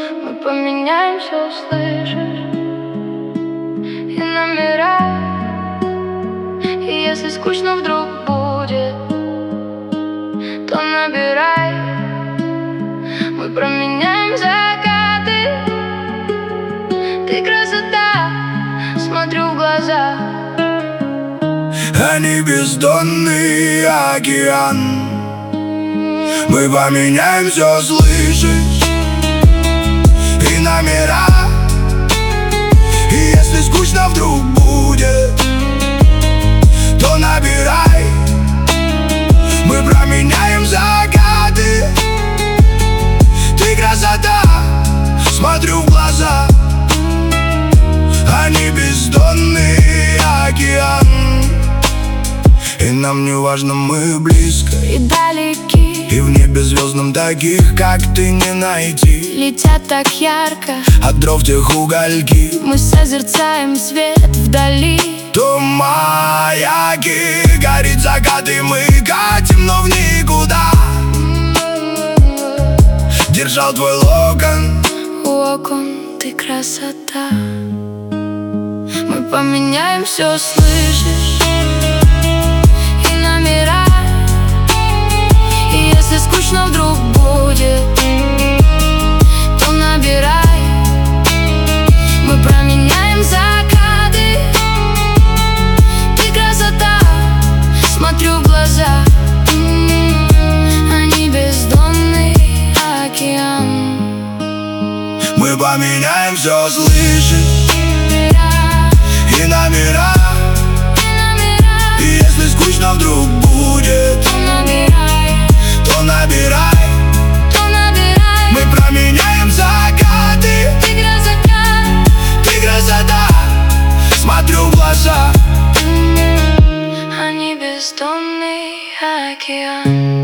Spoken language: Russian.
Мы поменяемся, услышишь, и номера. И если скучно вдруг будет, то набирай. Мы променяем закаты. Ты красота, смотрю в глаза. Они бездонный океан. Мы поменяем все, слышишь, и номера. И если скучно вдруг будет, то набирай. Мы променяем закаты. Ты красота, смотрю в глаза. Они бездонный океан. И нам не важно, мы близко И далеки, и в небе звездном таких, как ты, не найти. летят так ярко, От дров тех угольки. мы созерцаем свет вдали. То маяки, горит закат, и мы катим, но в никуда. Держал твой локон. У окон ты красота. Мы поменяем все, слышишь, и номера. И если скучно вдруг будет, то набирай. Мы променяем закаты. Ты красота, смотрю в глаза. Они бездонный океан. Мы поменяем все, слышишь, и номера. И если скучно вдруг будет, То набирай, то набирай. то набирай. Мы променяем закаты. Ты красота, Ты красота, смотрю в глаза. они бездонный океан.